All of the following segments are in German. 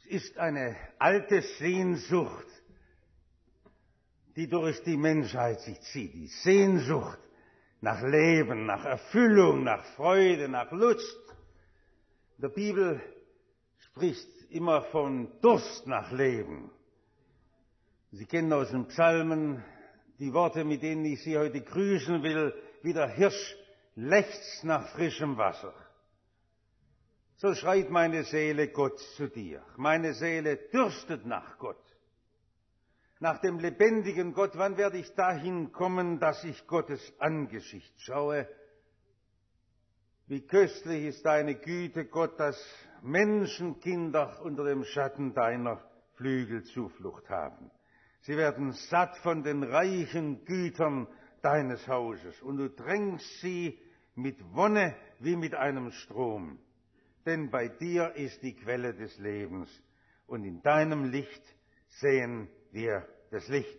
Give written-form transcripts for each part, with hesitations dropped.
ist eine alte Sehnsucht, die durch die Menschheit sich zieht. Die Sehnsucht nach Leben, nach Erfüllung, nach Freude, nach Lust. In der Bibel spricht immer von Durst nach Leben. Sie kennen aus den Psalmen die Worte, mit denen ich Sie heute grüßen will, wie der Hirsch lechzt nach frischem Wasser. So schreit meine Seele Gott zu dir. Meine Seele dürstet nach Gott, nach dem lebendigen Gott. Wann werde ich dahin kommen, dass ich Gottes Angesicht schaue? Wie köstlich ist deine Güte, Gott, dass Menschenkinder unter dem Schatten deiner Flügel Zuflucht haben. Sie werden satt von den reichen Gütern deines Hauses, und du drängst sie mit Wonne wie mit einem Strom. Denn bei dir ist die Quelle des Lebens, und in deinem Licht sehen wir das Licht.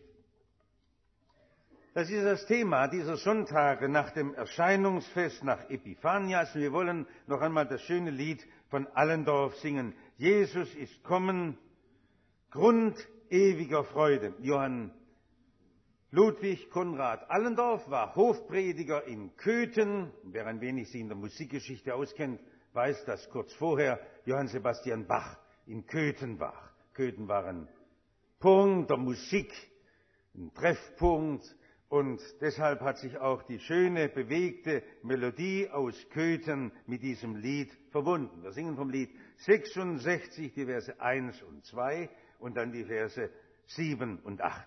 Das ist das Thema dieser Sonntage nach dem Erscheinungsfest, nach Epiphanias. Wir wollen noch einmal das schöne Lied von Allendorf singen. Jesus ist kommen, Grund ewiger Freude. Johann Ludwig Konrad Allendorf war Hofprediger in Köthen. Wer ein wenig sich in der Musikgeschichte auskennt, weiß, dass kurz vorher Johann Sebastian Bach in Köthen war. Köthen war ein Punkt der Musik, ein Treffpunkt, und deshalb hat sich auch die schöne, bewegte Melodie aus Köthen mit diesem Lied verbunden. Wir singen vom Lied 66 die Verse 1 und 2 und dann die Verse 7 und 8.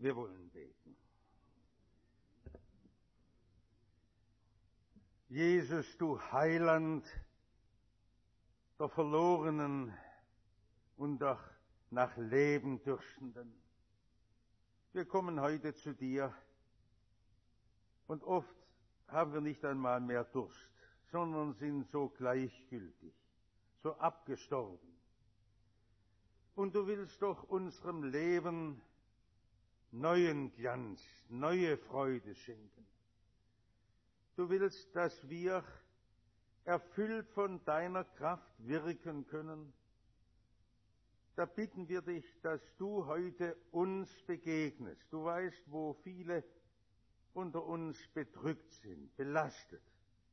Wir wollen beten. Jesus, du Heiland der Verlorenen und doch nach Leben Dürstenden. Wir kommen heute zu dir und oft haben wir nicht einmal mehr Durst, sondern sind so gleichgültig, so abgestorben. Und du willst doch unserem Leben neuen Glanz, neue Freude schenken. Du willst, dass wir erfüllt von deiner Kraft wirken können. Da bitten wir dich, dass du heute uns begegnest. Du weißt, wo viele unter uns bedrückt sind, belastet,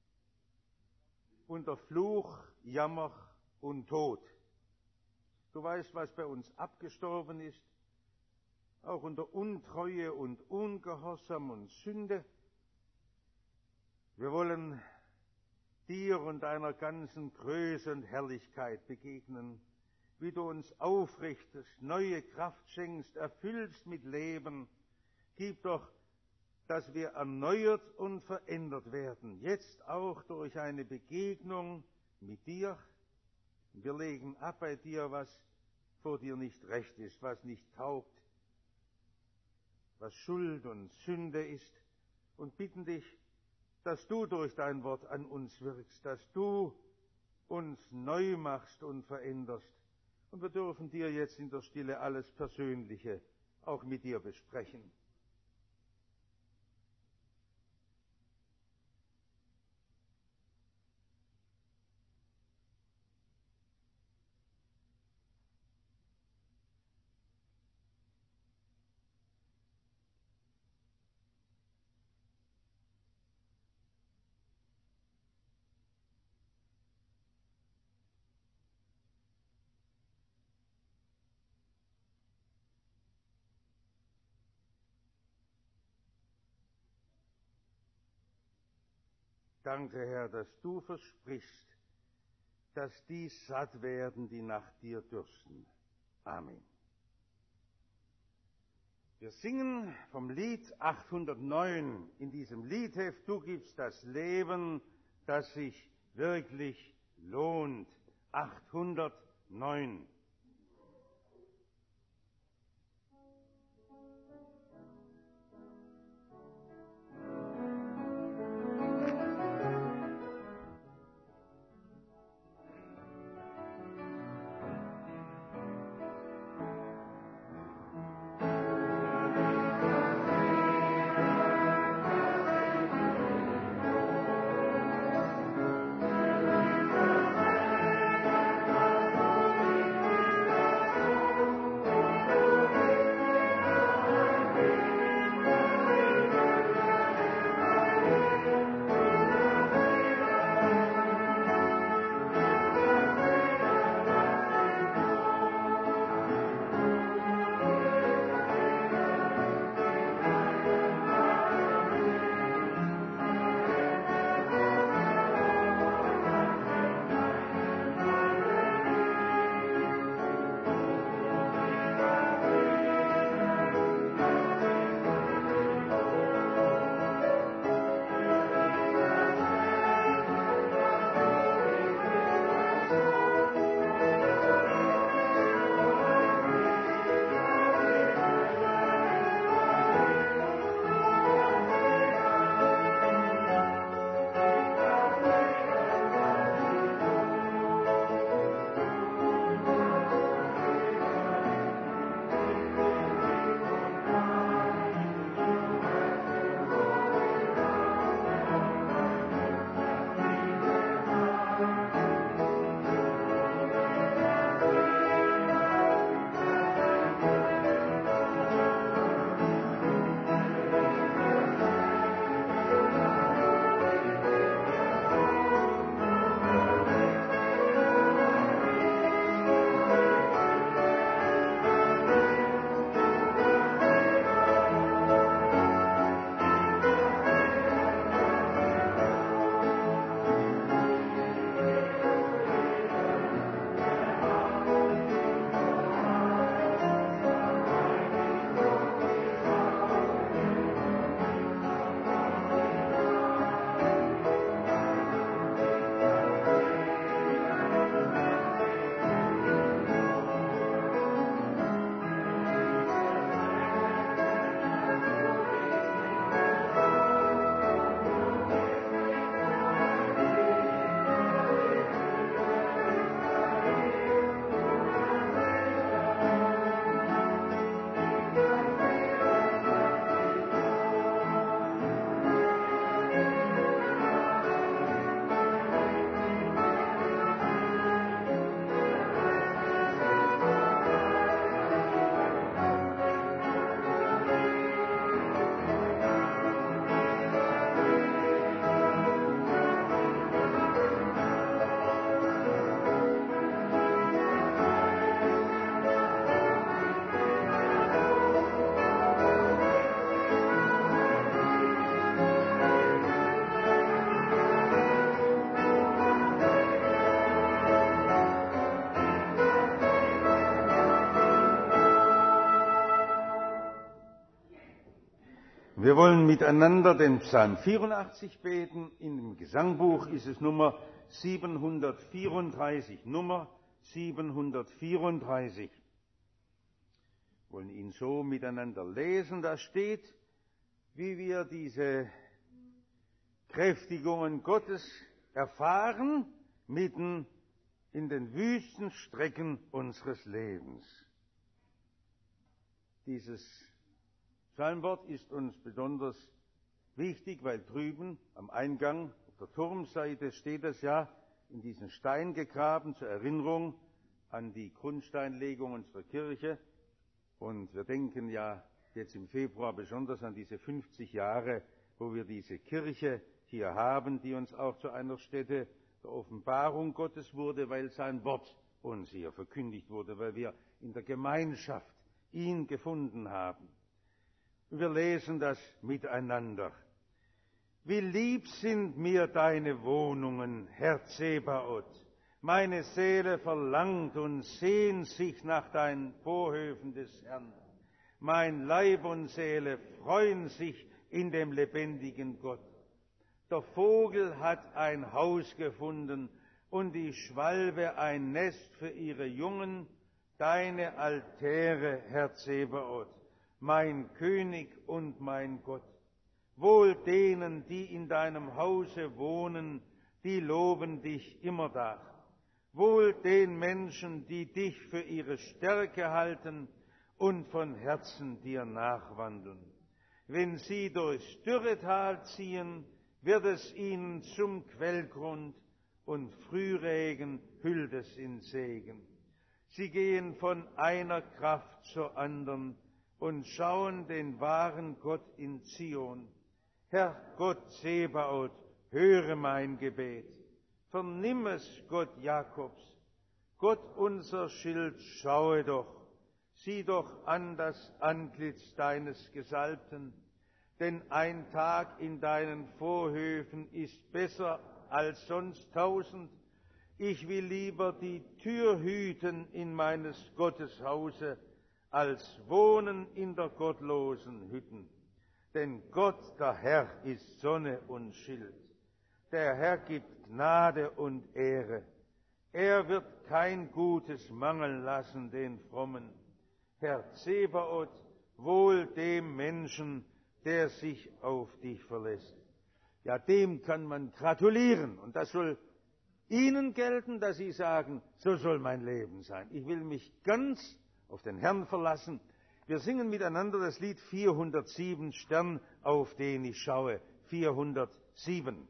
unter Fluch, Jammer und Tod. Du weißt, was bei uns abgestorben ist, auch unter Untreue und Ungehorsam und Sünde. Wir wollen dir und deiner ganzen Größe und Herrlichkeit begegnen, wie du uns aufrichtest, neue Kraft schenkst, erfüllst mit Leben. Gib doch, dass wir erneuert und verändert werden, jetzt auch durch eine Begegnung mit dir. Wir legen ab bei dir, was vor dir nicht recht ist, was nicht taugt, was Schuld und Sünde ist, und bitten dich, dass du durch dein Wort an uns wirkst, dass du uns neu machst und veränderst. Und wir dürfen dir jetzt in der Stille alles Persönliche auch mit dir besprechen. Danke, Herr, dass du versprichst, dass die satt werden, die nach dir dürsten. Amen. Wir singen vom Lied 809 in diesem Liedheft, du gibst das Leben, das sich wirklich lohnt. 809. Wir wollen miteinander den Psalm 84 beten. In dem Gesangbuch ist es Nummer 734. Nummer 734. Wir wollen ihn so miteinander lesen. Da steht, wie wir diese Kräftigungen Gottes erfahren, mitten in den wüsten Strecken unseres Lebens. Dieses Psalmwort ist uns besonders wichtig, weil drüben am Eingang auf der Turmseite steht es ja in diesen Stein gegraben zur Erinnerung an die Grundsteinlegung unserer Kirche. Und wir denken ja jetzt im Februar besonders an diese 50 Jahre, wo wir diese Kirche hier haben, die uns auch zu einer Stätte der Offenbarung Gottes wurde, weil sein Wort uns hier verkündigt wurde, weil wir in der Gemeinschaft ihn gefunden haben. Wir lesen das miteinander. Wie lieb sind mir deine Wohnungen, Herr Zebaoth. Meine Seele verlangt und sehnt sich nach deinen Vorhöfen des Herrn. Mein Leib und Seele freuen sich in dem lebendigen Gott. Der Vogel hat ein Haus gefunden und die Schwalbe ein Nest für ihre Jungen, deine Altäre, Herr Zebaoth. Mein König und mein Gott. Wohl denen, die in deinem Hause wohnen, die loben dich immerdar. Wohl den Menschen, die dich für ihre Stärke halten und von Herzen dir nachwandeln. Wenn sie durchs Dürretal ziehen, wird es ihnen zum Quellgrund und Frühregen hüllt es in Segen. Sie gehen von einer Kraft zur anderen und schauen den wahren Gott in Zion. Herr Gott Zebaoth, höre mein Gebet. Vernimm es, Gott Jakobs. Gott unser Schild, schaue doch. Sieh doch an das Antlitz deines Gesalbten. Denn ein Tag in deinen Vorhöfen ist besser als sonst 1000. Ich will lieber die Tür hüten in meines Gottes Hause, als wohnen in der gottlosen Hütten. Denn Gott, der Herr, ist Sonne und Schild. Der Herr gibt Gnade und Ehre. Er wird kein Gutes mangeln lassen den Frommen. Herr Zebaoth, wohl dem Menschen, der sich auf dich verlässt. Ja, dem kann man gratulieren. Und das soll Ihnen gelten, dass Sie sagen, so soll mein Leben sein. Ich will mich ganz auf den Herrn verlassen. Wir singen miteinander das Lied 407, Stern, auf den ich schaue. 407.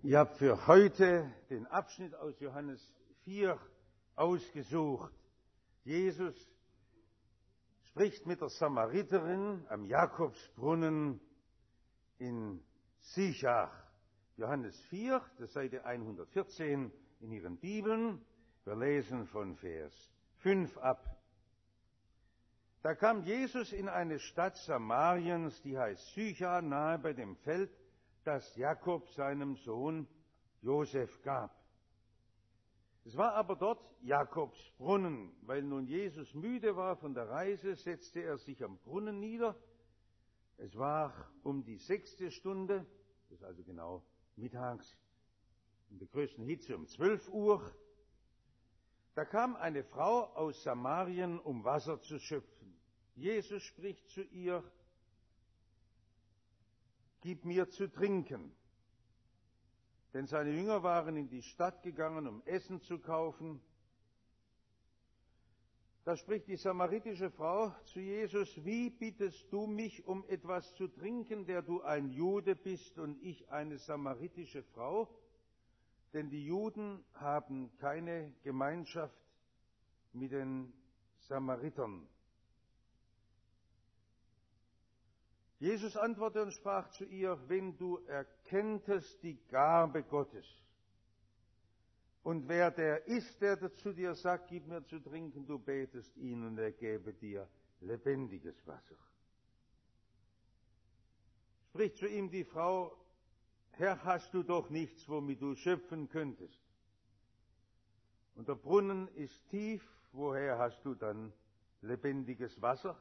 Ich habe für heute den Abschnitt aus Johannes 4 ausgesucht. Jesus spricht mit der Samariterin am Jakobsbrunnen in Sichach. Johannes 4, das Seite 114 in Ihren Bibeln. Wir lesen von Vers 5 ab. Da kam Jesus in eine Stadt Samariens, die heißt Sychar, nahe bei dem Feld, das Jakob seinem Sohn Josef gab. Es war aber dort Jakobs Brunnen. Weil nun Jesus müde war von der Reise, setzte er sich am Brunnen nieder. Es war um die 6. Stunde, das ist also genau mittags, in der größten Hitze um 12 Uhr. Da kam eine Frau aus Samarien, um Wasser zu schöpfen. Jesus spricht zu ihr: Gib mir zu trinken. Denn seine Jünger waren in die Stadt gegangen, um Essen zu kaufen. Da spricht die samaritische Frau zu Jesus: Wie bittest du mich um etwas zu trinken, der du ein Jude bist und ich eine samaritische Frau? Denn die Juden haben keine Gemeinschaft mit den Samaritern. Jesus antwortete und sprach zu ihr: Wenn du erkenntest die Gabe Gottes und wer der ist, der zu dir sagt, gib mir zu trinken, du betest ihn und er gäbe dir lebendiges Wasser. Spricht zu ihm die Frau: Herr, hast du doch nichts, womit du schöpfen könntest? Und der Brunnen ist tief, woher hast du dann lebendiges Wasser?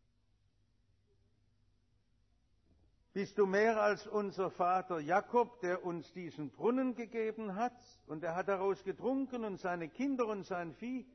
Bist du mehr als unser Vater Jakob, der uns diesen Brunnen gegeben hat, und er hat daraus getrunken und seine Kinder und sein Vieh?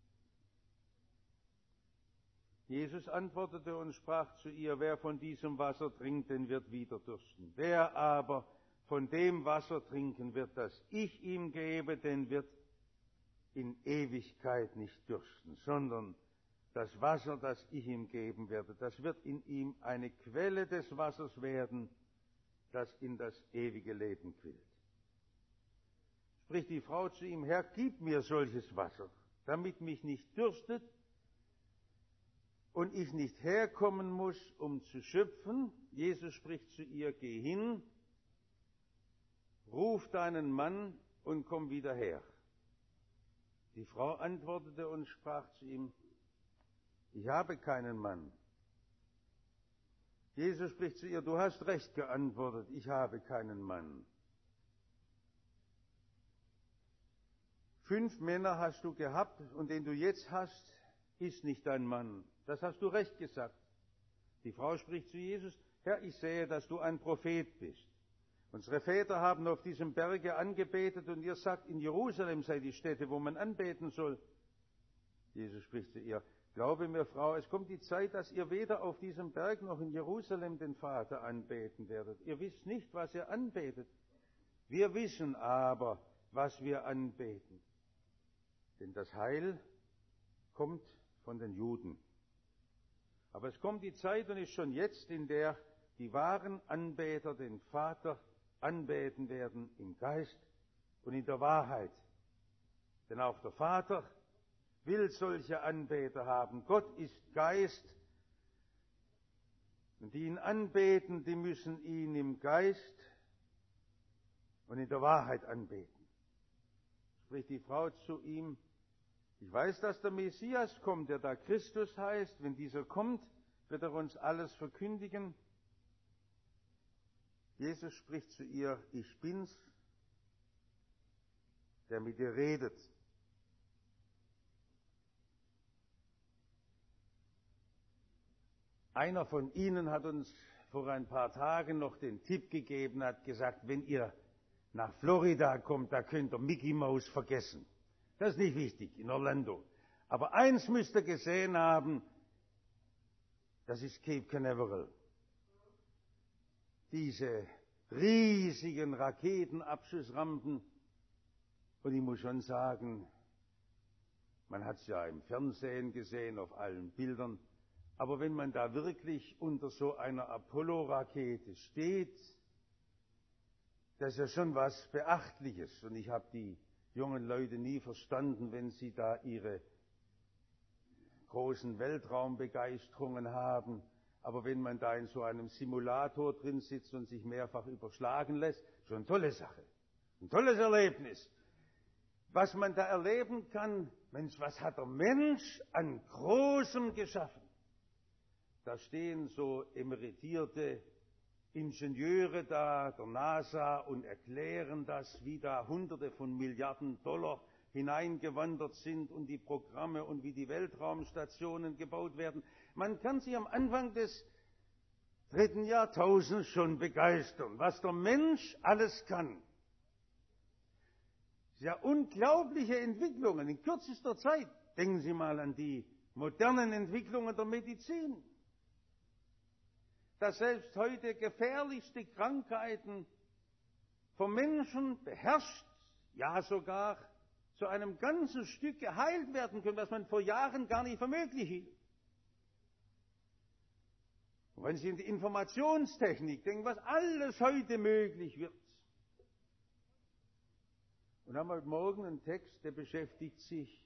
Jesus antwortete und sprach zu ihr: Wer von diesem Wasser trinkt, den wird wieder dürsten. Wer aber von dem Wasser trinken wird, das ich ihm gebe, den wird in Ewigkeit nicht dürsten, sondern das Wasser, das ich ihm geben werde, das wird in ihm eine Quelle des Wassers werden, das in das ewige Leben quillt. Spricht die Frau zu ihm: Herr, gib mir solches Wasser, damit mich nicht dürstet und ich nicht herkommen muss, um zu schöpfen. Jesus spricht zu ihr: Geh hin, ruf deinen Mann und komm wieder her. Die Frau antwortete und sprach zu ihm: Ich habe keinen Mann. Jesus spricht zu ihr: Du hast recht geantwortet, ich habe keinen Mann. 5 Männer hast du gehabt und den du jetzt hast, ist nicht dein Mann. Das hast du recht gesagt. Die Frau spricht zu Jesus: Herr, ich sehe, dass du ein Prophet bist. Unsere Väter haben auf diesem Berge angebetet und ihr sagt, in Jerusalem sei die Stätte, wo man anbeten soll. Jesus spricht zu ihr: Glaube mir, Frau, es kommt die Zeit, dass ihr weder auf diesem Berg noch in Jerusalem den Vater anbeten werdet. Ihr wisst nicht, was ihr anbetet. Wir wissen aber, was wir anbeten. Denn das Heil kommt von den Juden. Aber es kommt die Zeit und ist schon jetzt, in der die wahren Anbeter den Vater anbeten werden im Geist und in der Wahrheit. Denn auch der Vater will solche Anbeter haben. Gott ist Geist und die ihn anbeten, die müssen ihn im Geist und in der Wahrheit anbeten. Spricht die Frau zu ihm: Ich weiß, dass der Messias kommt, der da Christus heißt. Wenn dieser kommt, wird er uns alles verkündigen. Jesus spricht zu ihr: Ich bin's, der mit dir redet. Einer von Ihnen hat uns vor ein paar Tagen noch den Tipp gegeben, hat gesagt, wenn ihr nach Florida kommt, da könnt ihr Mickey Mouse vergessen. Das ist nicht wichtig, in Orlando. Aber eins müsst ihr gesehen haben, das ist Cape Canaveral. Diese riesigen Raketenabschussrampen. Und ich muss schon sagen, man hat es ja im Fernsehen gesehen, auf allen Bildern. Aber wenn man da wirklich unter so einer Apollo-Rakete steht, Das ist ja schon was Beachtliches. Und ich habe die jungen Leute nie verstanden, wenn sie da ihre großen Weltraumbegeisterungen haben. Aber wenn man da in so einem Simulator drin sitzt und sich mehrfach überschlagen lässt, schon eine tolle Sache. Ein tolles Erlebnis. Was man da erleben kann, Mensch, was hat der Mensch an Großem geschaffen? Da stehen so emeritierte Ingenieure da, der NASA, und erklären das, wie da Hunderte von Milliarden Dollar hineingewandert sind und die Programme und wie die Weltraumstationen gebaut werden. Man kann sich am Anfang des 3. Jahrtausends schon begeistern, was der Mensch alles kann. Ja, unglaubliche Entwicklungen in kürzester Zeit. Denken Sie mal an die modernen Entwicklungen der Medizin. Dass selbst heute gefährlichste Krankheiten vom Menschen beherrscht, ja sogar zu einem ganzen Stück geheilt werden können, was man vor Jahren gar nicht für möglich hielt. Und wenn Sie in die Informationstechnik denken, was alles heute möglich wird. Und haben heute Morgen einen Text, der beschäftigt sich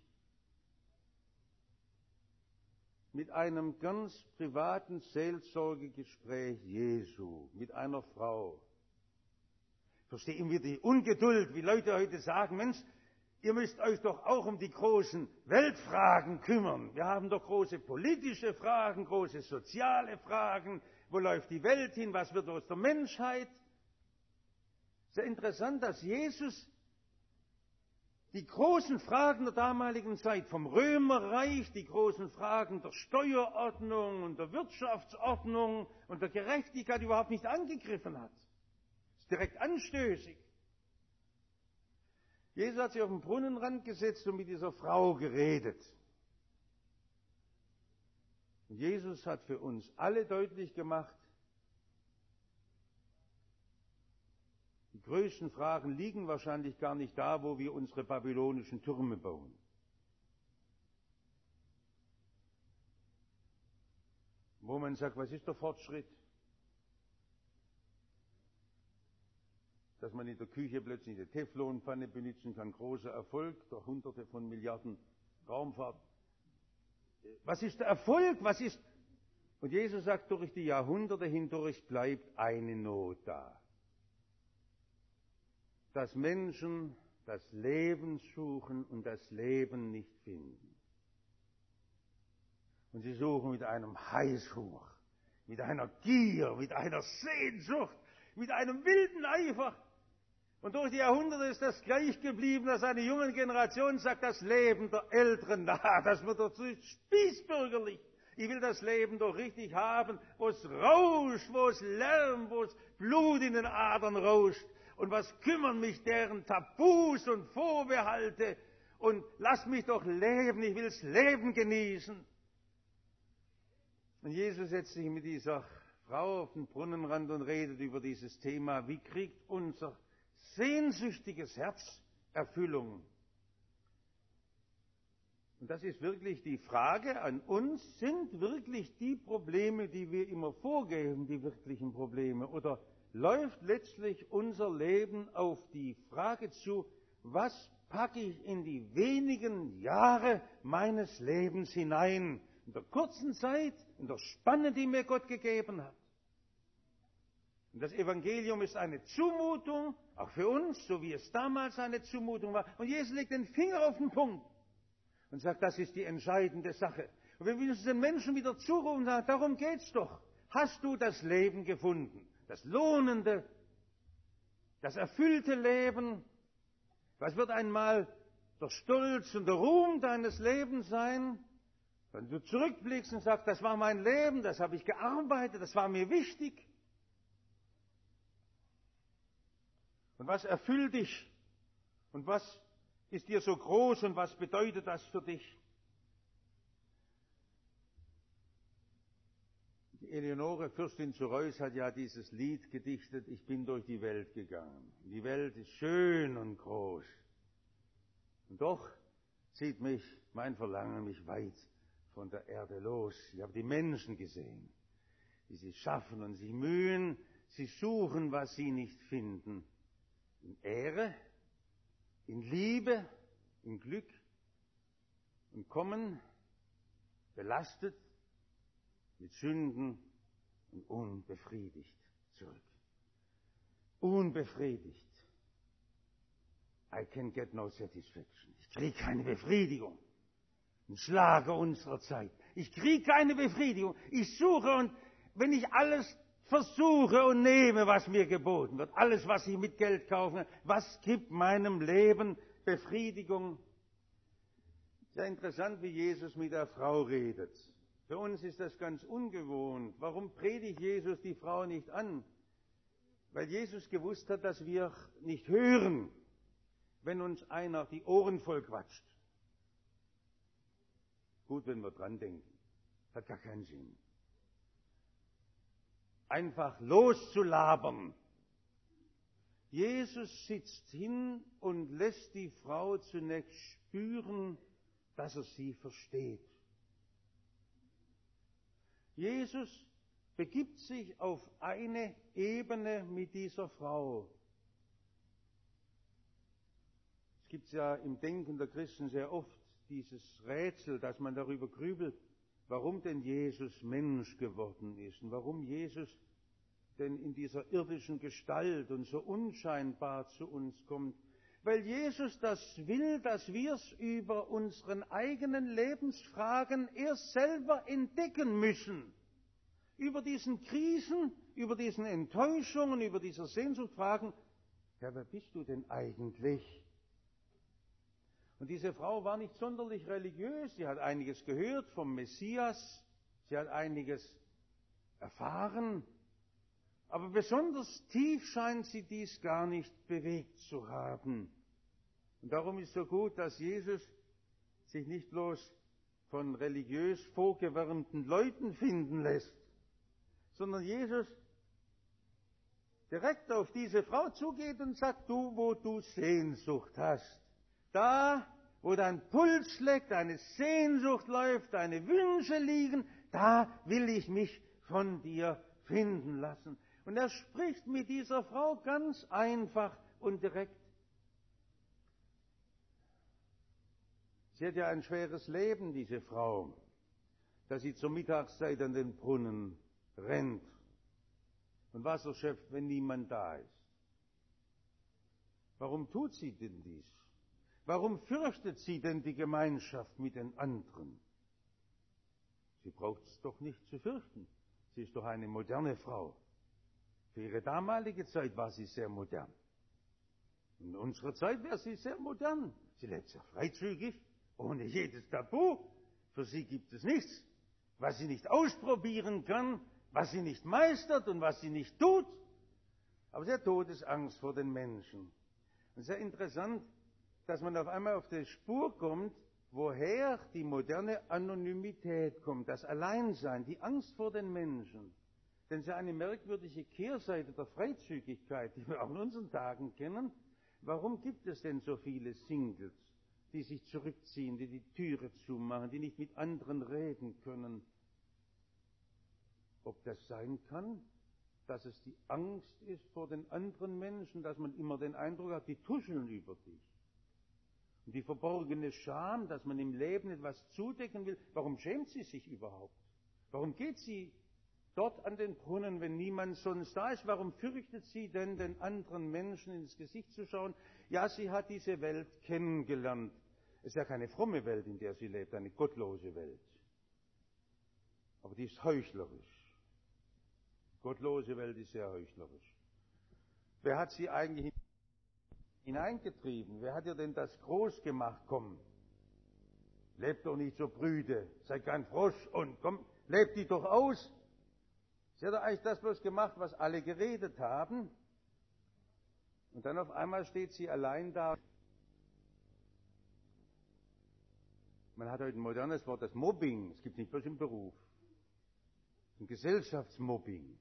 mit einem ganz privaten Seelsorgegespräch Jesu mit einer Frau. Ich verstehe immer die Ungeduld, wie Leute heute sagen, Mensch, ihr müsst euch doch auch um die großen Weltfragen kümmern. Wir haben doch große politische Fragen, große soziale Fragen. Wo läuft die Welt hin? Was wird aus der Menschheit? Sehr interessant, dass Jesus die großen Fragen der damaligen Zeit, vom Römerreich, die großen Fragen der Steuerordnung und der Wirtschaftsordnung und der Gerechtigkeit überhaupt nicht angegriffen hat. Das ist direkt anstößig. Jesus hat sich auf den Brunnenrand gesetzt und mit dieser Frau geredet. Und Jesus hat für uns alle deutlich gemacht, die größten Fragen liegen wahrscheinlich gar nicht da, wo wir unsere babylonischen Türme bauen. Wo man sagt, was ist der Fortschritt? Dass man in der Küche plötzlich eine Teflonpfanne benutzen kann, großer Erfolg, durch Hunderte von Milliarden Raumfahrt. Was ist der Erfolg? Und Jesus sagt, durch die Jahrhunderte hindurch bleibt eine Not da. Dass Menschen das Leben suchen und das Leben nicht finden. Und sie suchen mit einem Heißhunger, mit einer Gier, mit einer Sehnsucht, mit einem wilden Eifer. Und durch die Jahrhunderte ist das gleich geblieben, dass eine junge Generation sagt, das Leben der Älteren, das wird doch zu spießbürgerlich. Ich will das Leben doch richtig haben, wo es rauscht, wo es lärmt, wo es Blut in den Adern rauscht. Und was kümmern mich deren Tabus und Vorbehalte? Und lass mich doch leben, ich will das Leben genießen. Und Jesus setzt sich mit dieser Frau auf den Brunnenrand und redet über dieses Thema. Wie kriegt unser sehnsüchtiges Herz Erfüllung? Und das ist wirklich die Frage an uns, sind wirklich die Probleme, die wir immer vorgeben, die wirklichen Probleme? Oder läuft letztlich unser Leben auf die Frage zu, was packe ich in die wenigen Jahre meines Lebens hinein? In der kurzen Zeit, in der Spanne, die mir Gott gegeben hat. Und das Evangelium ist eine Zumutung, auch für uns, so wie es damals eine Zumutung war. Und Jesus legt den Finger auf den Punkt und sagt, das ist die entscheidende Sache. Und wenn wir uns den Menschen wieder zurufen, sagen, darum geht's doch. Hast du das Leben gefunden? Das lohnende, das erfüllte Leben? Was wird einmal der Stolz und der Ruhm deines Lebens sein? Wenn du zurückblickst und sagst, das war mein Leben, das habe ich gearbeitet, das war mir wichtig. Und was erfüllt dich? Und was ist dir so groß und was bedeutet das für dich? Die Eleonore, Fürstin zu Reuß, hat ja dieses Lied gedichtet, ich bin durch die Welt gegangen. Die Welt ist schön und groß. Und doch zieht mich mein Verlangen mich weit von der Erde los. Ich habe die Menschen gesehen, die sich schaffen und sich mühen, sie suchen, was sie nicht finden. in Ehre, in Liebe, in Glück und kommen belastet mit Sünden und unbefriedigt zurück. Unbefriedigt. I can get no satisfaction. Ich kriege keine Befriedigung. Ein Schlager unserer Zeit. Ich kriege keine Befriedigung. Ich suche, und wenn ich alles versuche und nehme, was mir geboten wird, alles, was ich mit Geld kaufe, was gibt meinem Leben Befriedigung? Sehr interessant, wie Jesus mit der Frau redet. Für uns ist das ganz ungewohnt. Warum predigt Jesus die Frau nicht an? Weil Jesus gewusst hat, dass wir nicht hören, wenn uns einer die Ohren voll quatscht. Gut, wenn wir dran denken. Hat gar keinen Sinn. Einfach loszulabern. Jesus sitzt hin und lässt die Frau zunächst spüren, dass er sie versteht. Jesus begibt sich auf eine Ebene mit dieser Frau. Es gibt ja im Denken der Christen sehr oft dieses Rätsel, dass man darüber grübelt, warum denn Jesus Mensch geworden ist und warum Jesus denn in dieser irdischen Gestalt und so unscheinbar zu uns kommt. Weil Jesus das will, dass wir es über unseren eigenen Lebensfragen erst selber entdecken müssen. Über diesen Krisen, über diesen Enttäuschungen, über diese Sehnsucht fragen, ja, wer bist du denn eigentlich? Und diese Frau war nicht sonderlich religiös, sie hat einiges gehört vom Messias, sie hat einiges erfahren, aber besonders tief scheint sie dies gar nicht bewegt zu haben. Und darum ist so gut, dass Jesus sich nicht bloß von religiös vorgewärmten Leuten finden lässt, sondern Jesus direkt auf diese Frau zugeht und sagt, du, wo du Sehnsucht hast, da, wo dein Puls schlägt, deine Sehnsucht läuft, deine Wünsche liegen, da will ich mich von dir finden lassen. Und er spricht mit dieser Frau ganz einfach und direkt. Sie hat ja ein schweres Leben, diese Frau, dass sie zur Mittagszeit an den Brunnen rennt und Wasser schöpft, wenn niemand da ist. Warum tut sie denn dies? Warum fürchtet sie denn die Gemeinschaft mit den anderen? Sie braucht es doch nicht zu fürchten. Sie ist doch eine moderne Frau. Für ihre damalige Zeit war sie sehr modern. In unserer Zeit wäre sie sehr modern. Sie lebt sehr freizügig, ohne jedes Tabu. Für sie gibt es nichts, was sie nicht ausprobieren kann, was sie nicht meistert und was sie nicht tut. Aber sie hat Todesangst vor den Menschen. Und sehr interessant, dass man auf einmal auf die Spur kommt, woher die moderne Anonymität kommt, das Alleinsein, die Angst vor den Menschen. Denn es ist ja eine merkwürdige Kehrseite der Freizügigkeit, die wir auch in unseren Tagen kennen. Warum gibt es denn so viele Singles, die sich zurückziehen, die die Türe zumachen, die nicht mit anderen reden können? Ob das sein kann, dass es die Angst ist vor den anderen Menschen, dass man immer den Eindruck hat, die tuscheln über dich. Und die verborgene Scham, dass man im Leben etwas zudecken will, warum schämt sie sich überhaupt? Warum geht sie dort an den Brunnen, wenn niemand sonst da ist? Warum fürchtet sie denn, den anderen Menschen ins Gesicht zu schauen? Ja, sie hat diese Welt kennengelernt. Es ist ja keine fromme Welt, in der sie lebt, eine gottlose Welt. Aber die ist heuchlerisch. Die gottlose Welt ist sehr heuchlerisch. Wer hat sie eigentlich hineingetrieben? Wer hat ihr denn das groß gemacht? Komm, lebt doch nicht so brüde, sei kein Frosch und komm, lebt die doch aus. Sie hat doch eigentlich das bloß gemacht, was alle geredet haben. Und dann auf einmal steht sie allein da. Man hat heute ein modernes Wort, das Mobbing. Es gibt nicht bloß im Beruf. Ein Gesellschaftsmobbing.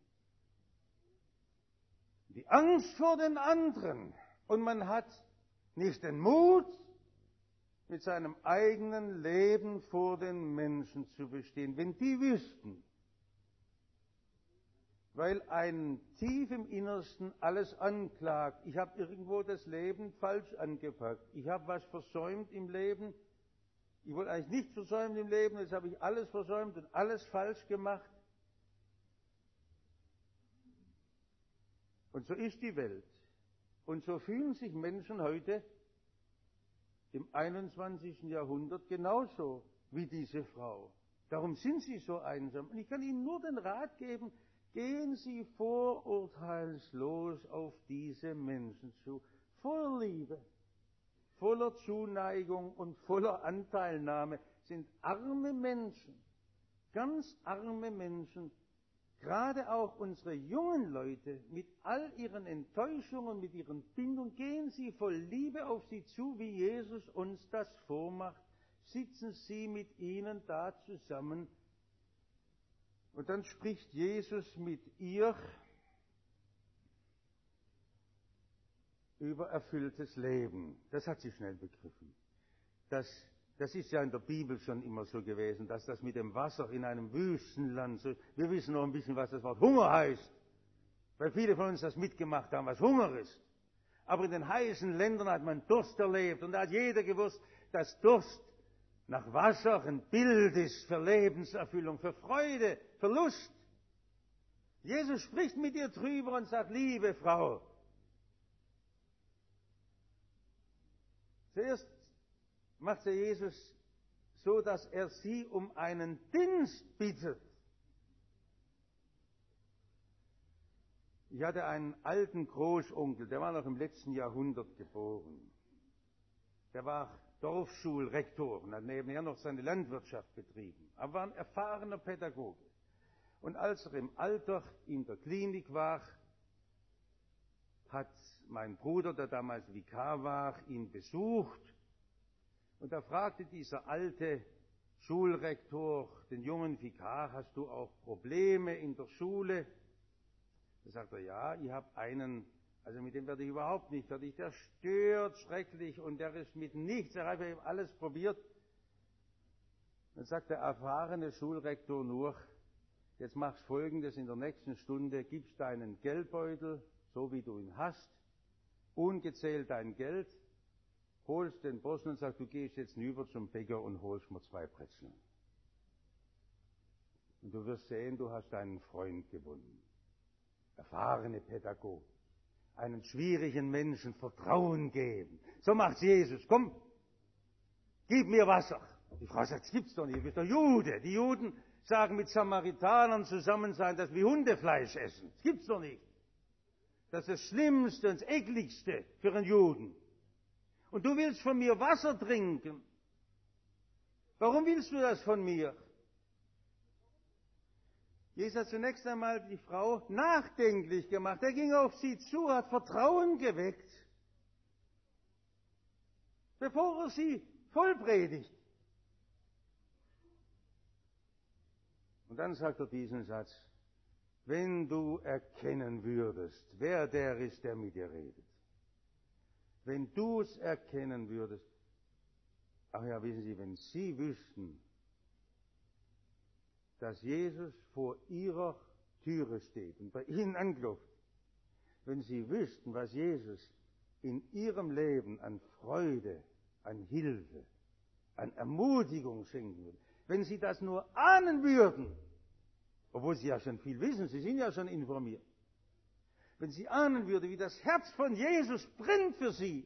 Die Angst vor den anderen. Und man hat nicht den Mut, mit seinem eigenen Leben vor den Menschen zu bestehen. Wenn die wüssten, weil ein tief im Innersten alles anklagt. Ich habe irgendwo das Leben falsch angepackt. Ich habe was versäumt im Leben. Ich wollte eigentlich nichts versäumen im Leben, jetzt habe ich alles versäumt und alles falsch gemacht. Und so ist die Welt. Und so fühlen sich Menschen heute im 21. Jahrhundert genauso wie diese Frau. Darum sind sie so einsam. Und ich kann Ihnen nur den Rat geben, gehen Sie vorurteilslos auf diese Menschen zu, voller Liebe, voller Zuneigung und voller Anteilnahme. Sind arme Menschen, ganz arme Menschen, gerade auch unsere jungen Leute mit all ihren Enttäuschungen, mit ihren Bindungen, gehen Sie voll Liebe auf sie zu, wie Jesus uns das vormacht. Sitzen Sie mit ihnen da zusammen. Und dann spricht Jesus mit ihr über erfülltes Leben. Das hat sie schnell begriffen. Das ist ja in der Bibel schon immer so gewesen, dass das mit dem Wasser in einem Wüstenland so. Wir wissen noch ein bisschen, was das Wort Hunger heißt, weil viele von uns das mitgemacht haben, was Hunger ist. Aber in den heißen Ländern hat man Durst erlebt und da hat jeder gewusst, dass Durst nach Wasser ein Bild ist für Lebenserfüllung, für Freude, für Lust. Jesus spricht mit ihr drüber und sagt, liebe Frau, zuerst macht der Jesus so, dass er sie um einen Dienst bittet. Ich hatte einen alten Großonkel, der war noch im letzten Jahrhundert geboren. Der war Dorfschulrektor und hat nebenher noch seine Landwirtschaft betrieben, aber war ein erfahrener Pädagoge. Und als er im Alter in der Klinik war, hat mein Bruder, der damals Vikar war, ihn besucht. Und da fragte dieser alte Schulrektor den jungen Vikar, hast du auch Probleme in der Schule? Da sagt er, ja, ich habe einen, also mit dem werde ich überhaupt nicht fertig, der stört schrecklich und der ist mit nichts, er hat eben alles probiert. Dann sagt der erfahrene Schulrektor nur, jetzt machst Folgendes, in der nächsten Stunde gibst deinen Geldbeutel, so wie du ihn hast, ungezählt dein Geld, holst den Bossen und sagst, du gehst jetzt hinüber zum Bäcker und holst mir 2 Brezeln. Und du wirst sehen, du hast einen Freund gewonnen. Erfahrene Pädagogen. Einen schwierigen Menschen Vertrauen geben. So macht's Jesus. Komm, gib mir Wasser. Die Frau sagt, das gibt's doch nicht, du bist doch Jude. Die Juden sagen, mit Samaritanern zusammen sein, dass wir Hundefleisch essen. Das gibt's doch nicht. Das ist das Schlimmste und das Ekligste für einen Juden. Und du willst von mir Wasser trinken. Warum willst du das von mir? Jesus hat zunächst einmal die Frau nachdenklich gemacht. Er ging auf sie zu, hat Vertrauen geweckt, bevor er sie vollpredigt. Und dann sagt er diesen Satz, wenn du erkennen würdest, wer der ist, der mit dir redet. Wenn du es erkennen würdest, ach ja, wissen Sie, wenn Sie wüssten, dass Jesus vor Ihrer Türe steht und bei Ihnen anklopft, wenn Sie wüssten, was Jesus in Ihrem Leben an Freude, an Hilfe, an Ermutigung schenken würde, wenn Sie das nur ahnen würden, obwohl Sie ja schon viel wissen, Sie sind ja schon informiert, wenn Sie ahnen würden, wie das Herz von Jesus brennt für Sie,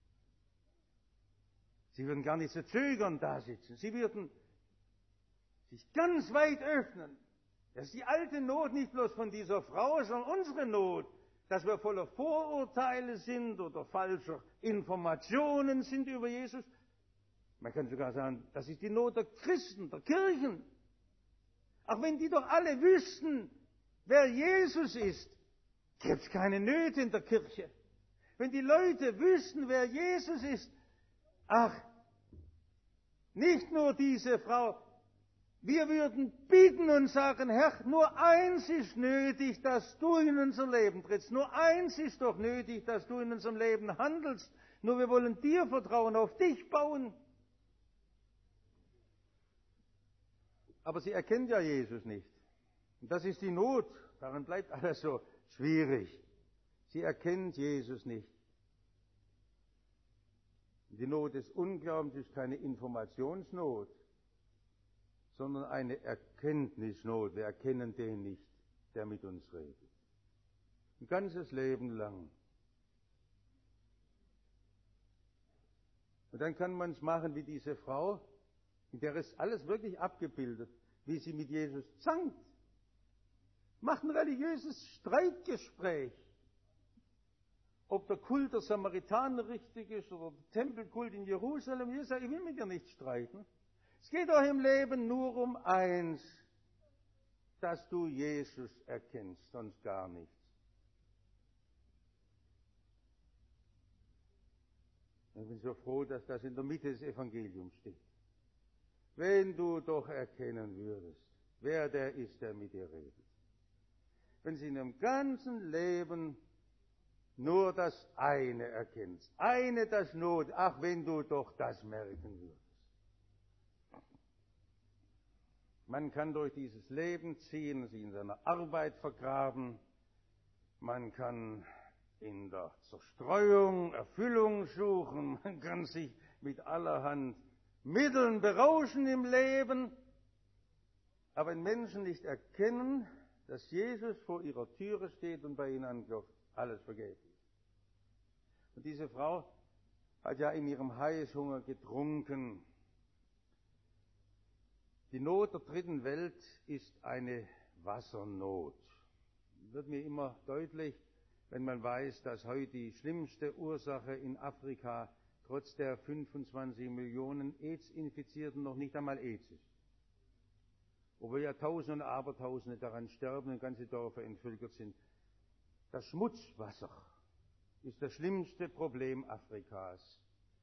Sie würden gar nicht so zögern da sitzen, Sie würden sich ganz weit öffnen. Das ist die alte Not nicht bloß von dieser Frau, sondern unsere Not, dass wir voller Vorurteile sind oder falscher Informationen sind über Jesus. Man kann sogar sagen, das ist die Not der Christen, der Kirchen. Auch wenn die doch alle wüssten, wer Jesus ist, gäbe es keine Nöte in der Kirche. Wenn die Leute wüssten, wer Jesus ist, ach, nicht nur diese Frau, wir würden bitten und sagen, Herr, nur eins ist nötig, dass du in unser Leben trittst. Nur eins ist doch nötig, dass du in unserem Leben handelst. Nur wir wollen dir vertrauen, auf dich bauen. Aber sie erkennt ja Jesus nicht. Und das ist die Not Daran bleibt alles so schwierig. Sie erkennt Jesus nicht. Die Not des Unglaubens ist keine Informationsnot, sondern eine Erkenntnisnot. Wir erkennen den nicht, der mit uns redet. Ein ganzes Leben lang. Und dann kann man es machen wie diese Frau, in der ist alles wirklich abgebildet, wie sie mit Jesus zankt. Macht ein religiöses Streitgespräch. Ob der Kult der Samaritaner richtig ist oder der Tempelkult in Jerusalem. Jesus sagt, ich will mit dir nicht streiten. Es geht doch im Leben nur um eins, dass du Jesus erkennst, sonst gar nichts. Ich bin so froh, dass das in der Mitte des Evangeliums steht. Wenn du doch erkennen würdest, wer der ist, der mit dir redet. Wenn sie in ihrem ganzen Leben nur das eine erkennst, das Not, ach, wenn du doch das merken würdest. Man kann durch dieses Leben ziehen, sich in seiner Arbeit vergraben, man kann in der Zerstreuung Erfüllung suchen, man kann sich mit allerhand Mitteln berauschen im Leben, aber wenn Menschen nicht erkennen, dass Jesus vor ihrer Türe steht und bei ihnen anklopft, alles vergeblich. Und diese Frau hat ja in ihrem Heißhunger getrunken. Die Not der dritten Welt ist eine Wassernot. Wird mir immer deutlich, wenn man weiß, dass heute die schlimmste Ursache in Afrika trotz der 25 Millionen AIDS-Infizierten noch nicht einmal AIDS ist. Obwohl ja Tausende und Abertausende daran sterben und ganze Dörfer entvölkert sind. Das Schmutzwasser ist das schlimmste Problem Afrikas.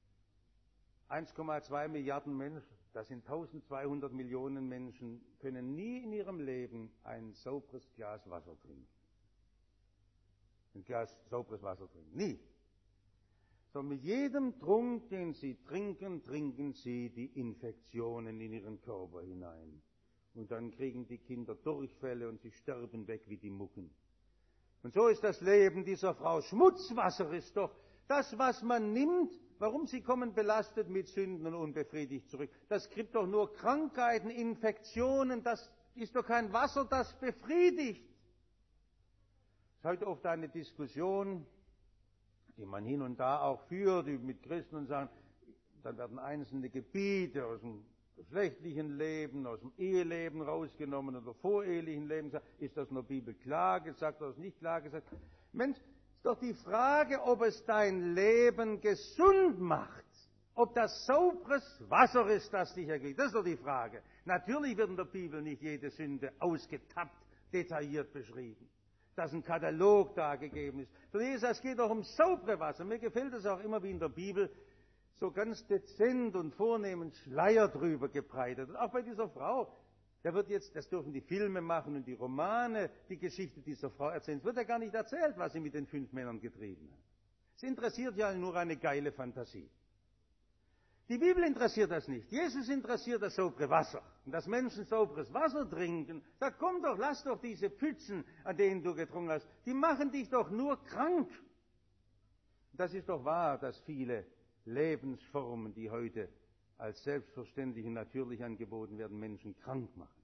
1,2 Milliarden Menschen, das sind 1200 Millionen Menschen, können nie in ihrem Leben ein sauberes Glas Wasser trinken. Ein Glas sauberes Wasser trinken. Nie. Sondern mit jedem Trunk, den sie trinken, trinken sie die Infektionen in ihren Körper hinein. Und dann kriegen die Kinder Durchfälle und sie sterben weg wie die Mucken. Und so ist das Leben dieser Frau. Schmutzwasser ist doch das, was man nimmt. Warum? Sie kommen belastet mit Sünden und unbefriedigt zurück. Das gibt doch nur Krankheiten, Infektionen. Das ist doch kein Wasser, das befriedigt. Es ist heute oft eine Diskussion, die man hin und da auch führt mit Christen und sagen, dann werden einzelne Gebiete aus dem geschlechtlichen Leben, aus dem Eheleben rausgenommen oder vorehelichen Leben. Ist das in der Bibel klar gesagt oder ist nicht klar gesagt? Mensch, ist doch die Frage, ob es dein Leben gesund macht. Ob das sauberes Wasser ist, das dich erquickt. Das ist doch die Frage. Natürlich wird in der Bibel nicht jede Sünde ausgetappt, detailliert beschrieben. Dass ein Katalog dargegeben ist. Für Jesus, es geht doch um saubere Wasser. Mir gefällt es auch immer wie in der Bibel, so ganz dezent und vornehm ein Schleier drüber gebreitet. Und auch bei dieser Frau, da wird jetzt, das dürfen die Filme machen und die Romane, die Geschichte dieser Frau erzählen. Es wird ja gar nicht erzählt, was sie mit den 5 Männern getrieben hat. Es interessiert ja nur eine geile Fantasie. Die Bibel interessiert das nicht. Jesus interessiert das saubere Wasser. Und dass Menschen sauberes Wasser trinken, da komm doch, lass doch diese Pfützen, an denen du getrunken hast, die machen dich doch nur krank. Das ist doch wahr, dass viele Lebensformen, die heute als selbstverständlich und natürlich angeboten werden, Menschen krank machen.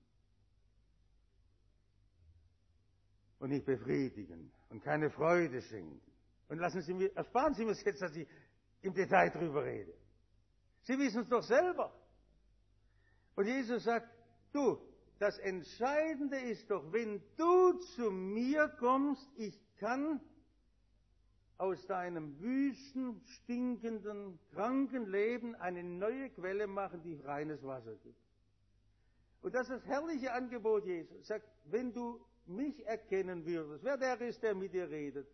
Und nicht befriedigen und keine Freude schenken. Und ersparen Sie mir jetzt, dass ich im Detail drüber rede. Sie wissen es doch selber. Und Jesus sagt, du, das Entscheidende ist doch, wenn du zu mir kommst, ich kann aus deinem wüsten, stinkenden, kranken Leben eine neue Quelle machen, die reines Wasser gibt. Und das ist das herrliche Angebot Jesu. Er sagt, wenn du mich erkennen würdest, wer der ist, der mit dir redet.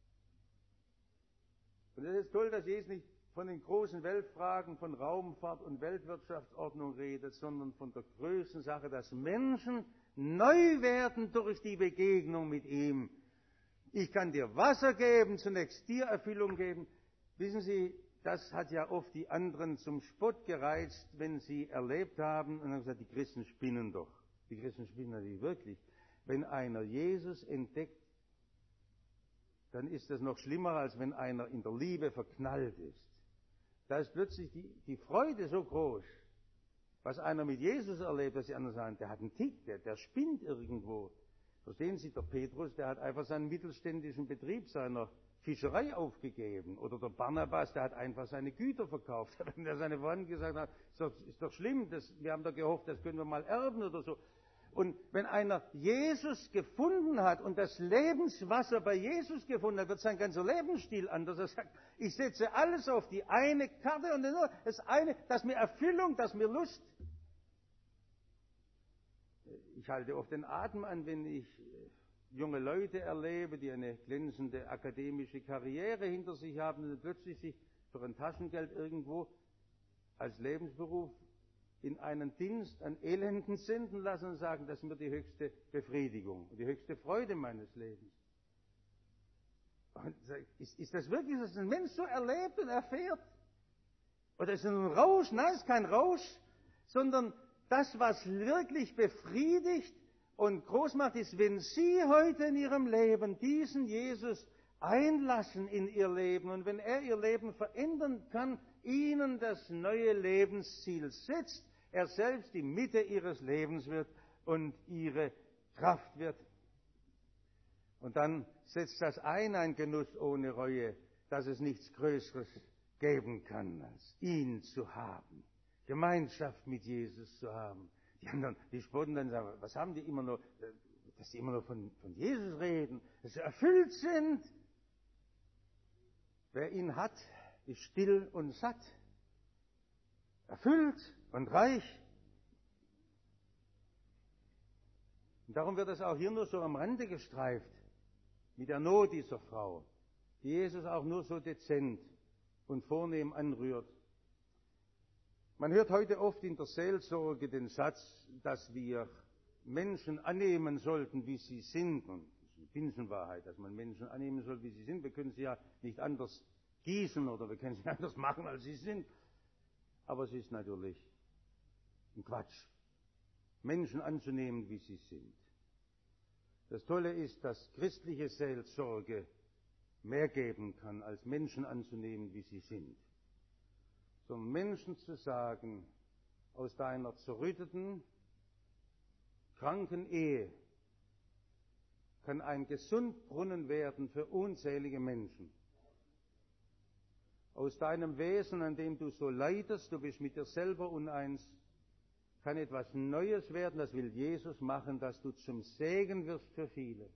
Und das ist toll, dass Jesus nicht von den großen Weltfragen, von Raumfahrt und Weltwirtschaftsordnung redet, sondern von der größten Sache, dass Menschen neu werden durch die Begegnung mit ihm. Ich kann dir Wasser geben, zunächst dir Erfüllung geben. Wissen Sie, das hat ja oft die anderen zum Spott gereizt, wenn sie erlebt haben und haben gesagt, die Christen spinnen doch. Die Christen spinnen natürlich wirklich. Wenn einer Jesus entdeckt, dann ist das noch schlimmer, als wenn einer in der Liebe verknallt ist. Da ist plötzlich die Freude so groß, was einer mit Jesus erlebt, dass die anderen sagen, der hat einen Tick, der spinnt irgendwo. Verstehen Sie, der Petrus, der hat einfach seinen mittelständischen Betrieb seiner Fischerei aufgegeben. Oder der Barnabas, der hat einfach seine Güter verkauft. Wenn er seine Freunde gesagt hat, ist doch schlimm, wir haben doch gehofft, das können wir mal erben oder so. Und wenn einer Jesus gefunden hat und das Lebenswasser bei Jesus gefunden hat, wird sein ganzer Lebensstil anders. Er sagt, ich setze alles auf die eine Karte und nur das eine, das mir Erfüllung, das mir Lust. Ich halte oft den Atem an, wenn ich junge Leute erlebe, die eine glänzende akademische Karriere hinter sich haben und plötzlich sich für ein Taschengeld irgendwo als Lebensberuf in einen Dienst an Elenden senden lassen und sagen, das ist mir die höchste Befriedigung und die höchste Freude meines Lebens. Und ist das wirklich, dass ein Mensch so erlebt und erfährt? Oder ist es ein Rausch? Nein, es ist kein Rausch, sondern das, was wirklich befriedigt und groß macht, ist, wenn Sie heute in Ihrem Leben diesen Jesus einlassen in Ihr Leben und wenn er Ihr Leben verändern kann, Ihnen das neue Lebensziel setzt, er selbst die Mitte Ihres Lebens wird und Ihre Kraft wird. Und dann setzt das ein Genuss ohne Reue, dass es nichts Größeres geben kann, als ihn zu haben, Gemeinschaft mit Jesus zu haben. Die anderen, die spotten dann, sagen, was haben die immer noch, dass sie immer noch von Jesus reden, dass sie erfüllt sind. Wer ihn hat, ist still und satt, erfüllt und reich. Und darum wird es auch hier nur so am Rande gestreift, mit der Not dieser Frau, die Jesus auch nur so dezent und vornehm anrührt. Man hört heute oft in der Seelsorge den Satz, dass wir Menschen annehmen sollten, wie sie sind. Und das ist eine Binsenwahrheit, dass man Menschen annehmen soll, wie sie sind. Wir können sie ja nicht anders gießen oder wir können sie nicht anders machen, als sie sind. Aber es ist natürlich ein Quatsch, Menschen anzunehmen, wie sie sind. Das Tolle ist, dass christliche Seelsorge mehr geben kann, als Menschen anzunehmen, wie sie sind. Sondern Menschen zu sagen, aus deiner zerrütteten, kranken Ehe kann ein Gesundbrunnen werden für unzählige Menschen. Aus deinem Wesen, an dem du so leidest, du bist mit dir selber uneins, kann etwas Neues werden, das will Jesus machen, dass du zum Segen wirst für viele.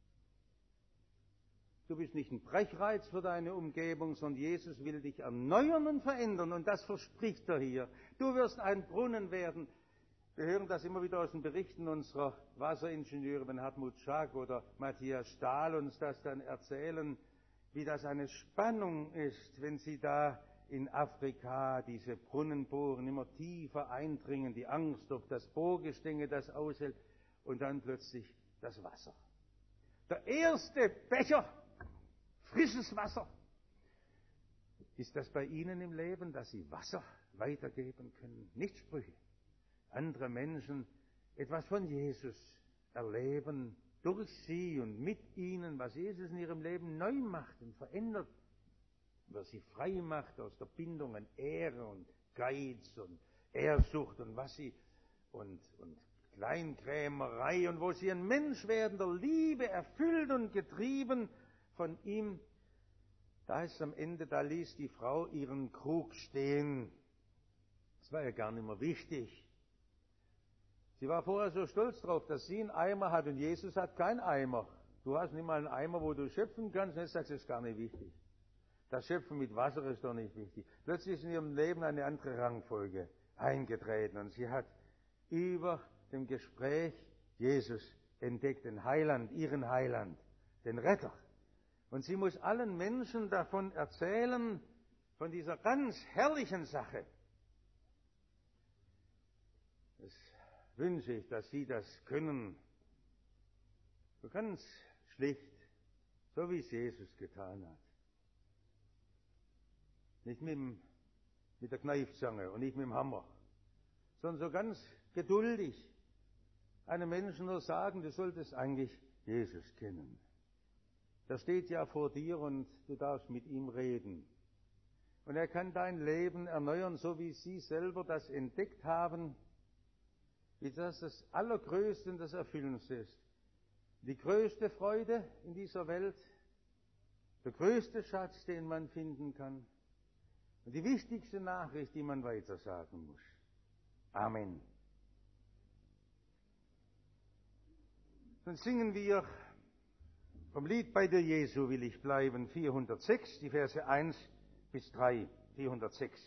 Du bist nicht ein Brechreiz für deine Umgebung, sondern Jesus will dich erneuern und verändern und das verspricht er hier. Du wirst ein Brunnen werden. Wir hören das immer wieder aus den Berichten unserer Wasseringenieure, wenn Hartmut Schack oder Matthias Stahl uns das dann erzählen, wie das eine Spannung ist, wenn sie da in Afrika diese Brunnen bohren, immer tiefer eindringen, die Angst, ob das Bohrgestänge das aushält und dann plötzlich das Wasser. Der erste Becher, frisches Wasser. Ist das bei Ihnen im Leben, dass Sie Wasser weitergeben können? Nicht Sprüche. Andere Menschen etwas von Jesus erleben, durch Sie und mit Ihnen, was Jesus in Ihrem Leben neu macht und verändert, was Sie frei macht aus der Bindung an Ehre und Geiz und Ehrsucht und was Sie und Kleinkrämerei und wo Sie ein Mensch werden, der Liebe erfüllt und getrieben von ihm. Da ist am Ende, da ließ die Frau ihren Krug stehen. Das war ja gar nicht mehr wichtig. Sie war vorher so stolz drauf, dass sie einen Eimer hat und Jesus hat keinen Eimer. Du hast nicht mal einen Eimer, wo du schöpfen kannst, und jetzt sagst du, das ist gar nicht wichtig. Das Schöpfen mit Wasser ist doch nicht wichtig. Plötzlich ist in ihrem Leben eine andere Rangfolge eingetreten und sie hat über dem Gespräch Jesus entdeckt, den Heiland, ihren Heiland, den Retter. Und sie muss allen Menschen davon erzählen, von dieser ganz herrlichen Sache. Das wünsche ich, dass Sie das können. So ganz schlicht, so wie es Jesus getan hat. Nicht mit der Kneifzange und nicht mit dem Hammer, sondern so ganz geduldig einem Menschen nur sagen, du solltest eigentlich Jesus kennen. Der steht ja vor dir und du darfst mit ihm reden. Und er kann dein Leben erneuern, so wie Sie selber das entdeckt haben, wie das Allergrößte und das Erfüllendste ist. Die größte Freude in dieser Welt, der größte Schatz, den man finden kann und die wichtigste Nachricht, die man weitersagen muss. Amen. Dann singen wir vom Lied Bei dir Jesu will ich bleiben, 406, die Verse 1 bis 3, 406.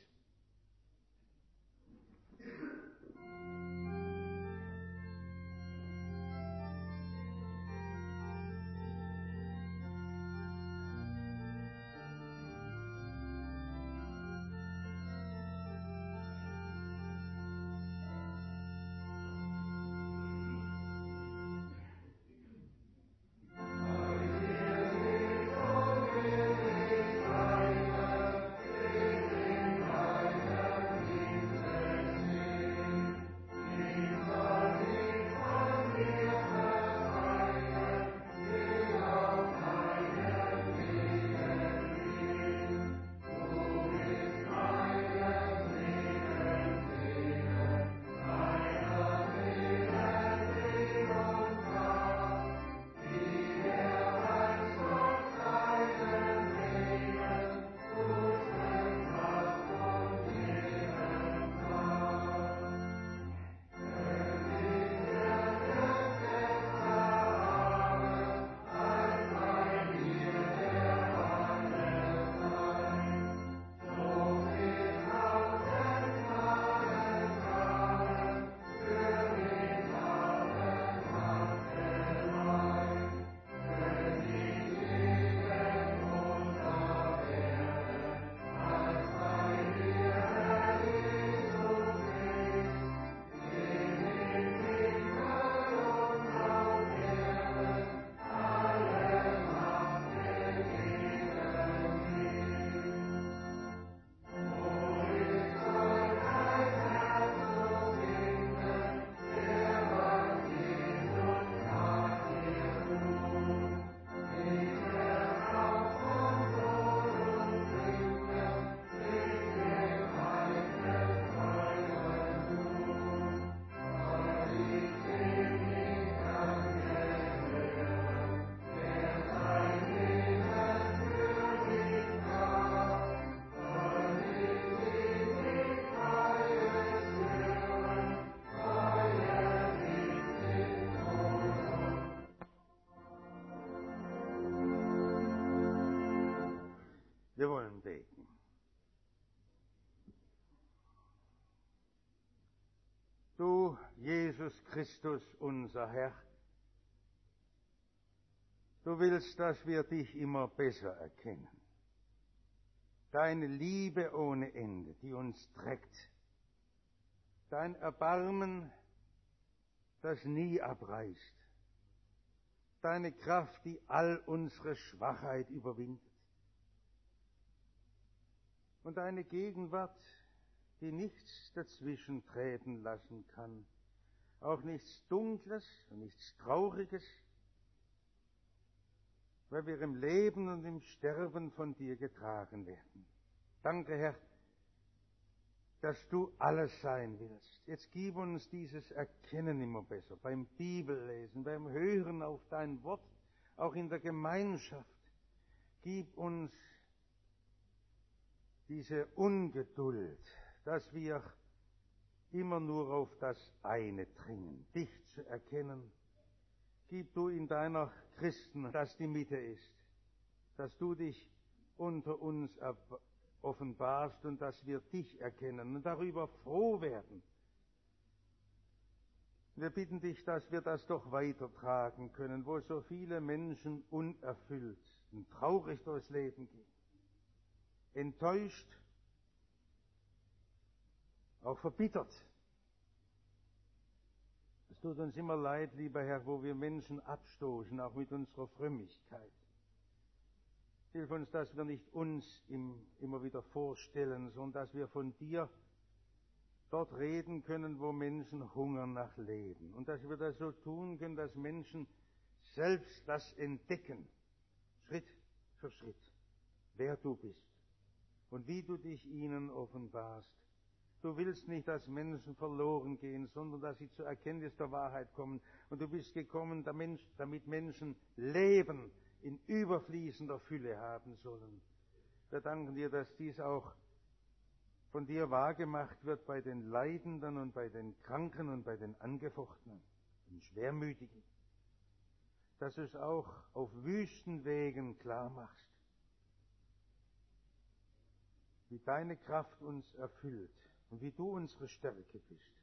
Wir wollen beten. Du, Jesus Christus, unser Herr, du willst, dass wir dich immer besser erkennen. Deine Liebe ohne Ende, die uns trägt. Dein Erbarmen, das nie abreißt. Deine Kraft, die all unsere Schwachheit überwindet. Und deine Gegenwart, die nichts dazwischen treten lassen kann, auch nichts Dunkles und nichts Trauriges, weil wir im Leben und im Sterben von dir getragen werden. Danke, Herr, dass du alles sein willst. Jetzt gib uns dieses Erkennen immer besser, beim Bibellesen, beim Hören auf dein Wort, auch in der Gemeinschaft. Gib uns diese Ungeduld, dass wir immer nur auf das eine dringen, dich zu erkennen. Gib du in deiner Christen, dass die Mitte ist, dass du dich unter uns offenbarst und dass wir dich erkennen und darüber froh werden. Wir bitten dich, dass wir das doch weitertragen können, wo so viele Menschen unerfüllt und traurig durchs Leben gehen. Enttäuscht, auch verbittert. Es tut uns immer leid, lieber Herr, wo wir Menschen abstoßen, auch mit unserer Frömmigkeit. Hilf uns, dass wir nicht uns immer wieder vorstellen, sondern dass wir von dir dort reden können, wo Menschen hungern nach Leben. Und dass wir das so tun können, dass Menschen selbst das entdecken, Schritt für Schritt, wer du bist und wie du dich ihnen offenbarst. Du willst nicht, dass Menschen verloren gehen, sondern dass sie zur Erkenntnis der Wahrheit kommen. Und du bist gekommen, damit Menschen Leben in überfließender Fülle haben sollen. Wir danken dir, dass dies auch von dir wahrgemacht wird bei den Leidenden und bei den Kranken und bei den Angefochtenen und Schwermütigen. Dass du es auch auf Wüstenwegen klar machst, wie deine Kraft uns erfüllt und wie du unsere Stärke bist.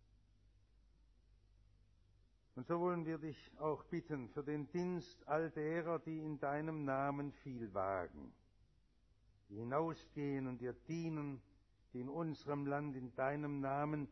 Und so wollen wir dich auch bitten für den Dienst all derer, die in deinem Namen viel wagen, die hinausgehen und dir dienen, die in unserem Land in deinem Namen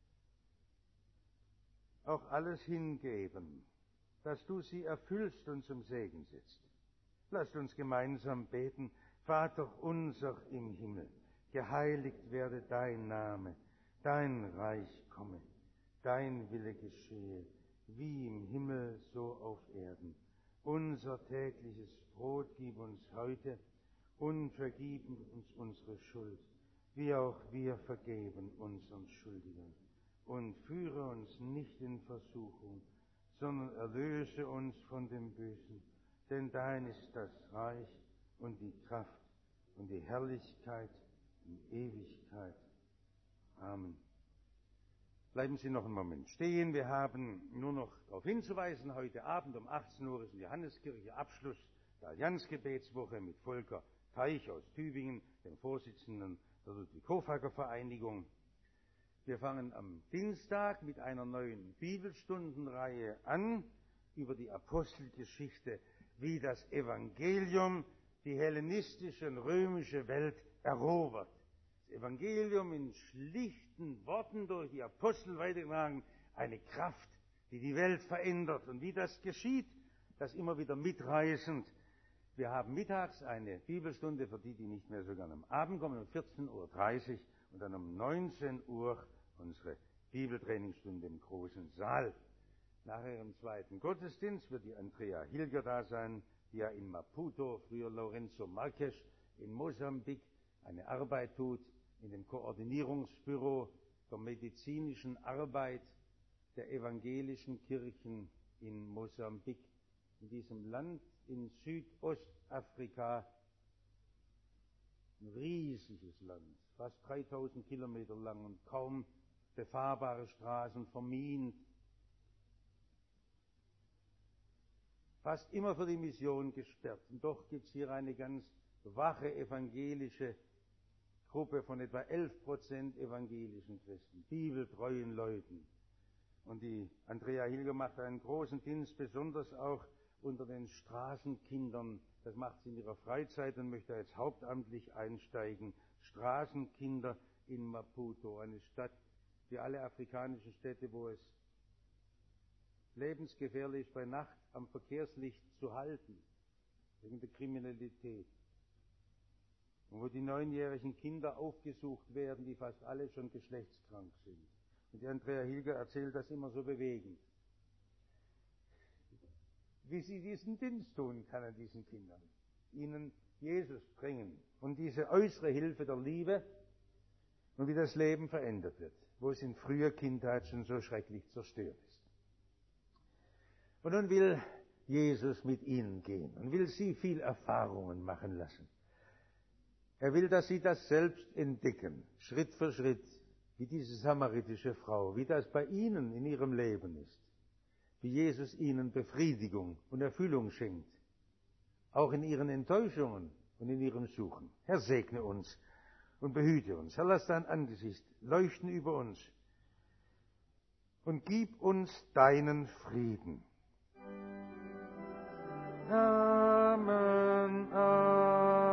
auch alles hingeben, dass du sie erfüllst und zum Segen setzt. Lasst uns gemeinsam beten. Vater unser im Himmel, geheiligt werde dein Name, dein Reich komme, dein Wille geschehe, wie im Himmel so auf Erden. Unser tägliches Brot gib uns heute und vergib uns unsere Schuld, wie auch wir vergeben unseren Schuldigern. Und führe uns nicht in Versuchung, sondern erlöse uns von dem Bösen. Denn dein ist das Reich und die Kraft und die Herrlichkeit in Ewigkeit. Amen. Bleiben Sie noch einen Moment stehen. Wir haben nur noch darauf hinzuweisen, heute Abend um 18 Uhr ist in der Johanneskirche Abschluss der Allianzgebetswoche mit Volker Teich aus Tübingen, dem Vorsitzenden der Ludwig-Hofacker-Vereinigung. Wir fangen am Dienstag mit einer neuen Bibelstundenreihe an über die Apostelgeschichte, wie das Evangelium die hellenistische und römische Welt erobert. Das Evangelium in schlichten Worten durch die Apostel weitergetragen, eine Kraft, die die Welt verändert. Und wie das geschieht, das immer wieder mitreißend. Wir haben mittags eine Bibelstunde für die, die nicht mehr so gerne am Abend kommen, um 14:30 Uhr und dann um 19 Uhr unsere Bibeltrainingsstunde im großen Saal. Nachher im zweiten Gottesdienst wird die Andrea Hilger da sein, die ja in Maputo, früher Lorenzo Marques, in Mosambik eine Arbeit tut, in dem Koordinierungsbüro der medizinischen Arbeit der evangelischen Kirchen in Mosambik, in diesem Land in Südostafrika, ein riesiges Land, fast 3000 Kilometer lang und kaum befahrbare Straßen, vermint. Fast immer für die Mission gesperrt. Und doch gibt es hier eine ganz wache evangelische Gruppe von etwa 11% evangelischen Christen, bibeltreuen Leuten. Und die Andrea Hilger macht einen großen Dienst, besonders auch unter den Straßenkindern. Das macht sie in ihrer Freizeit und möchte jetzt hauptamtlich einsteigen. Straßenkinder in Maputo, eine Stadt wie alle afrikanischen Städte, wo es lebensgefährlich ist, bei Nacht am Verkehrslicht zu halten, wegen der Kriminalität. Und wo die 9-jährigen Kinder aufgesucht werden, die fast alle schon geschlechtskrank sind. Und die Andrea Hilger erzählt das immer so bewegend, wie sie diesen Dienst tun kann an diesen Kindern, ihnen Jesus bringen und diese äußere Hilfe der Liebe und wie das Leben verändert wird, wo es in früher Kindheit schon so schrecklich zerstört ist. Und nun will Jesus mit ihnen gehen und will sie viel Erfahrungen machen lassen. Er will, dass sie das selbst entdecken, Schritt für Schritt, wie diese samaritische Frau, wie das bei ihnen in ihrem Leben ist, wie Jesus ihnen Befriedigung und Erfüllung schenkt, auch in ihren Enttäuschungen und in ihrem Suchen. Herr, segne uns und behüte uns. Herr, lass dein Angesicht leuchten über uns und gib uns deinen Frieden. Amen, Amen.